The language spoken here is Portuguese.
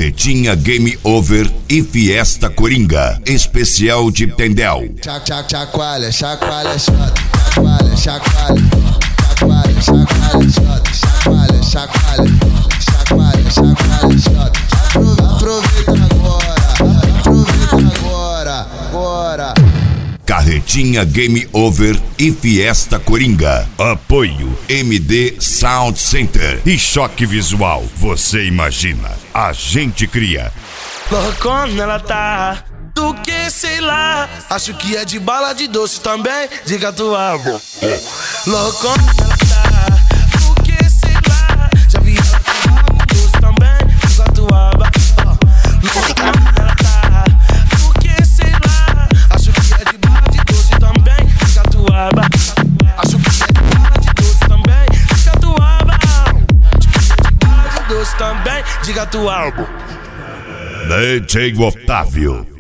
Carretinha Game Over e Fiesta Coringa, especial de Tendel. Chacoalha, chacoalha, chota, chacoalha, chacoalha, chacoalha, chacoalha, chota, chacoalha, chacoalha, chacoalha, chacoalha, chota. Aproveita agora. Carretinha Game Over e Fiesta Coringa. Apoio MD Sound Center e Choque Visual. Você imagina, a gente cria. Loucona ela tá, do que sei lá. Acho que é de bala de doce também, diga tua boca. Loucona ela tá, do que sei lá. Já vi ela com bala de doce também, diga tua boca. Loucona ela tá, do que sei lá. Acho que é de bala de doce também, diga tua boca. Acho que é de bala de doce também, diga tua boca. Acho que é de bala de doce também, diga tua boca. DJ Otávio.